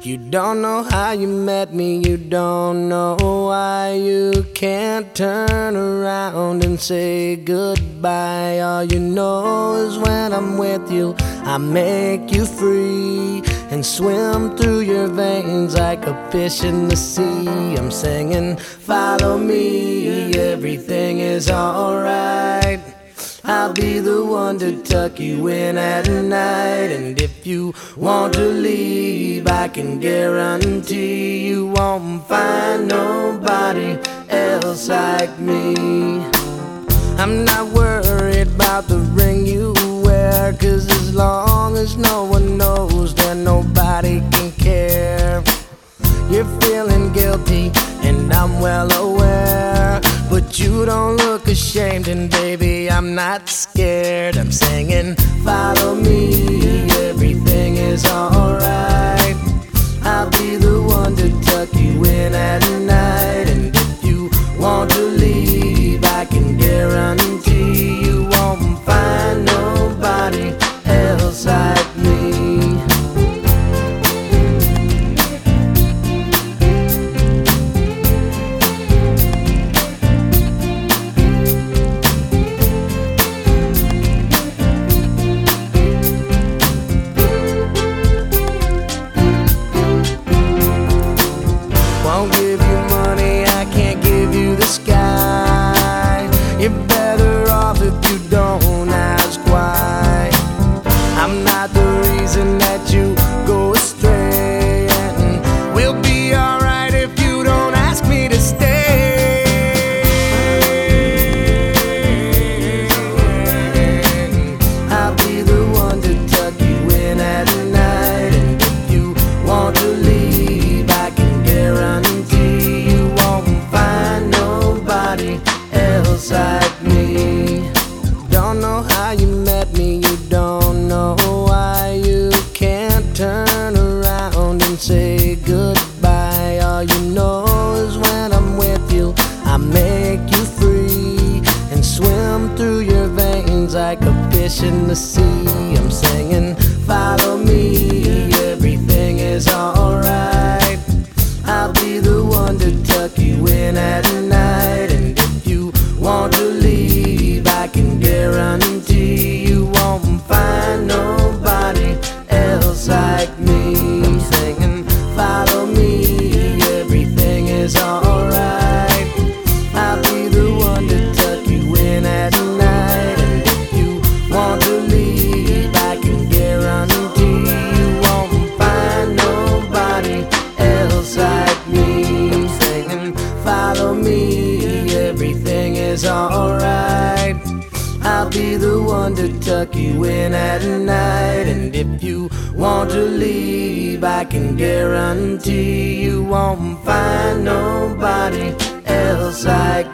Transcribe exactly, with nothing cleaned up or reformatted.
You don't know how you met me, you don't know why you can't turn around and say goodbye. All you know is when I'm with you, I make you free and swim through your veins like a fish in the sea. I'm singing, follow me, everything is alright. I'll be the one to tuck you in at night. And if you want to leave, I can guarantee you won't find nobody else like me. I'm not worried about the ring you wear, 'cause as long as no one knows, then nobody can care. You're feeling guilty and I'm well aware, but you don't look ashamed, and baby, I'm not scared. I'm singing, follow me, everything is alright. I'll be the one to tuck you in at night. And if you want to leave, I can guarantee you won't find nobody else like me. Won't give you money, I can't give you the sky. You're better off if you don't ask why. I'm not the reason that you go astray, and we'll be alright if you don't ask me to stay. I'll be the one to tuck you in at night. And if you want to leave, I can guarantee you won't find nobody else like me. Don't know how you met me, you don't know why you can't turn around and say goodbye. All you know is when I'm with you, I make you free and swim through your veins like a fish in the sea. I'm singing, follow me, everything is alright. I'll be the one to tuck you in at night. And if you want to leave, I can guarantee you won't find nobody else like me. I'm singing, follow me, everything is alright. I'll be the one to tuck you in at night. And if you want to leave, I can guarantee you won't find nobody else like me. I'm singing, follow me, everything is alright. I'll be the one to tuck you in at night. And if you want to leave, I can guarantee you won't find nobody else like